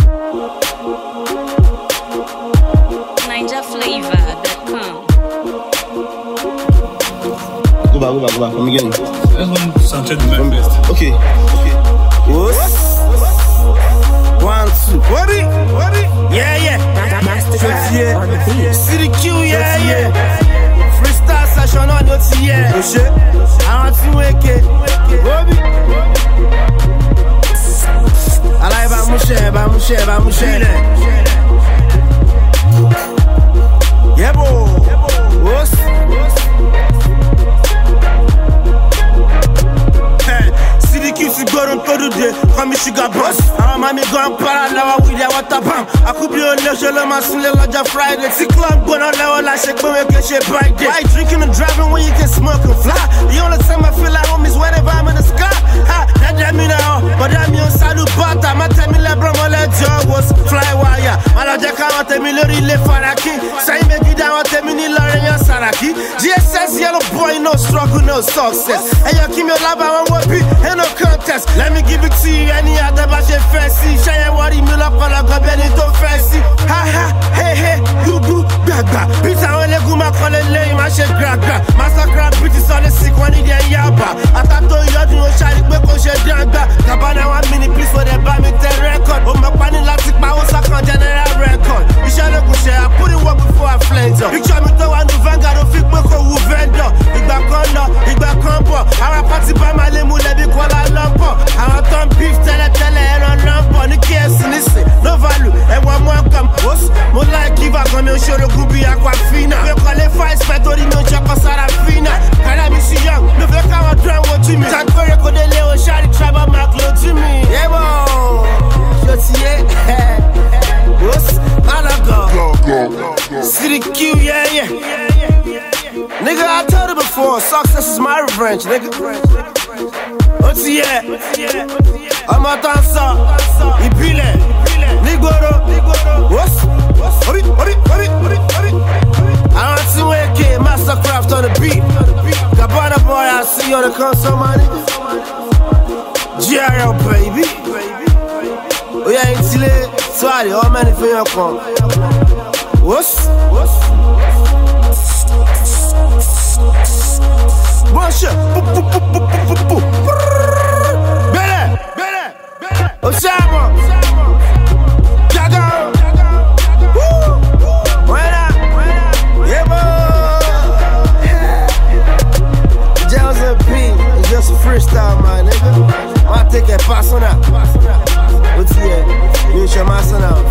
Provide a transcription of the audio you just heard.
NinjaFlavor.com. Go back from again. That's when Sanchez do my best. Okay. What's 1, 2. What it? Yeah. City Q, yeah. Freestyle session on your tea, yeah. I want to wake it. Bobby. I like Bamushe. Yeah, bo. What's CDQ si goron todo de comme sugar boss. I'm mami gon para la with ya water pump. I could be on the show my Sunday like Friday. Si club gonna level like shake when we get shit right there. Why drinking and driving when you can smoke and fly? The only time I feel like home is whenever I'm in the sky. Ha, that me now, but I'm on salut bata. Ma tell me LeBron my leg job was fly wire. Malaja can't tell me Lori Le Faraki. Say me get down tell me ni Lorena Saraki. GSS yellow boy no struggle no success. Hey you keep your love I want be no contest. Let me give it to you any other but you fancy. Shine worry me up on a gobelin to fancy. Ha hey you do gaga. Pizza on the guma call it lame I shake graga. Master crab bitches on the sick one in the yaba. I thought you do no shine me cause you dranga. Cabana 1 minute please for the buy me 10 record. Oh my panny latic my house I can general record. You shall look share I put it work before I flames up. Picture me to one Vanguard of Fick Moko who vendor. Igba kondo, igba combo. I party by my limo let me call a lumpo. I want beef tele and on lumpo. The case in this no value. And one more come post. More like give a come and show the groupie aquafina. We call it five spectori no chapa sarafina. Can I miss you young? No fake I want drown what you mean. Tank for record the Leo Shari Tribal Mark low to me. Yeah bo. Shotier. What's Malaga? City Q, yeah. Nigga, I told you before, success is my revenge, nigga. What's yeah? I'm a dancer. Ipile. Nigoro. What's? Hurry. I want to wake Mastercraft on the beat. Cabana boy, I see you on the console, my nigga. GRL, baby. Oh yeah, it's late. Sorry, all many for your call. What's? Bullshit. Better. Osama. Jago. Buena. Yeah, boy. Jails and P. It's just a freestyle, my nigga. I take a pass on that. What's here? You should master now.